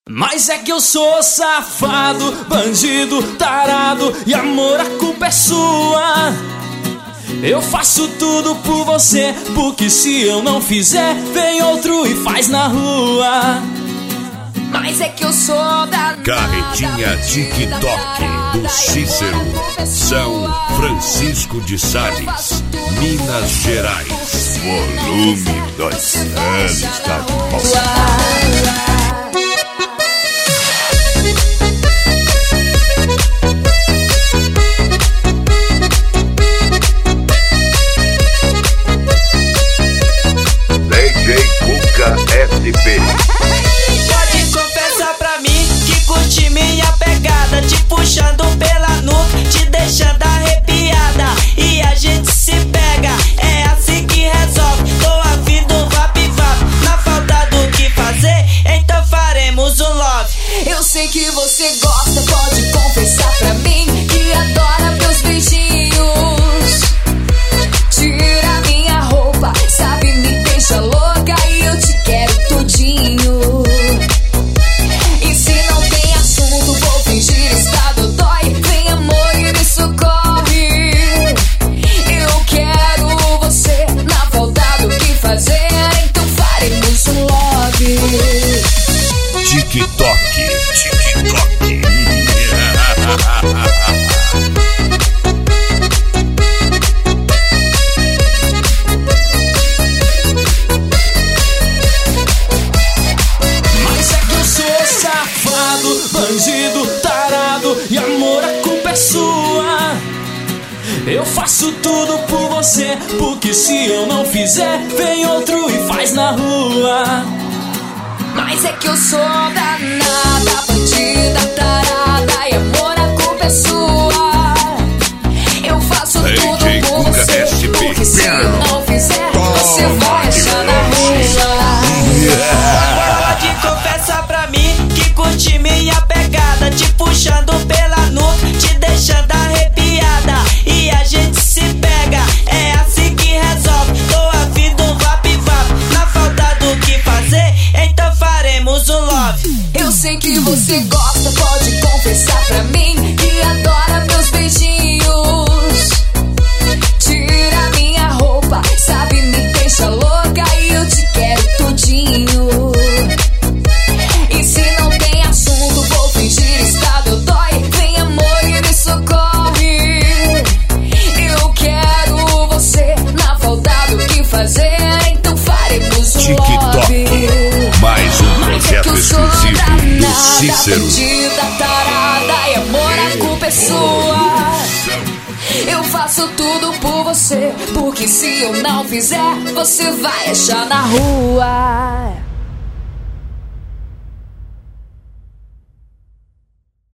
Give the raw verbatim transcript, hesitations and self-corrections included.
Mas é que eu sou safado, bandido, tarado, e amor, a culpa é sua. Eu faço tudo por você, porque se eu não fizer, vem outro e faz na rua. Mas é que eu sou da Carretinha TikTok do Cícero, São Francisco de Sales, Minas Gerais. Volume dois anos da moça. S P. Pode confessar pra mim que curte minha pegada, te puxando pela nuca, te deixando arrepiada, e a gente se pega, é assim que resolve. Tô afim do vap-vap, na falta do que fazer, então faremos um love. Eu sei que você gosta, pode confessar pra mim que adora meus beijinhos. Tira minha roupa, sabe, me deixa louca e eu te quero tudinho. E se não tem assunto, vou fingir estado dói. Vem amor e me socorre. Eu quero você, na falta do que fazer, então faremos um love. TikTok, TikTok. Bandido, tarado, e amor, a culpa é sua. Eu faço tudo por você, porque se eu não fizer, vem outro e faz na rua. Mas é que eu sou danada, bandida, tarada, e amor, a culpa é sua. Eu faço tudo por você, porque se eu não fizer, você vai achar na rua. Pode confessar pra mim que curte minha pegada, te puxando pela nuca, te deixando arrepiada, e a gente se pega, é assim que resolve. Tô afim do vap-vap, na falta do que fazer, então faremos um love. Eu sei que você gosta, pode confessar pra mim que adora meus beijinhos. Tira minha roupa, sabe, me deixa louca e eu te quero tudinho. E se não tem assunto, vou fingir estado dói. Vem amor e me socorre. Eu quero você, na falta do que fazer, então faremos um love. Mais um projeto exclusivo do Cícero. Bandida, tarada, e amor, a culpa é sua. Eu faço tudo por você, porque se eu não fizer, você vai achar na rua.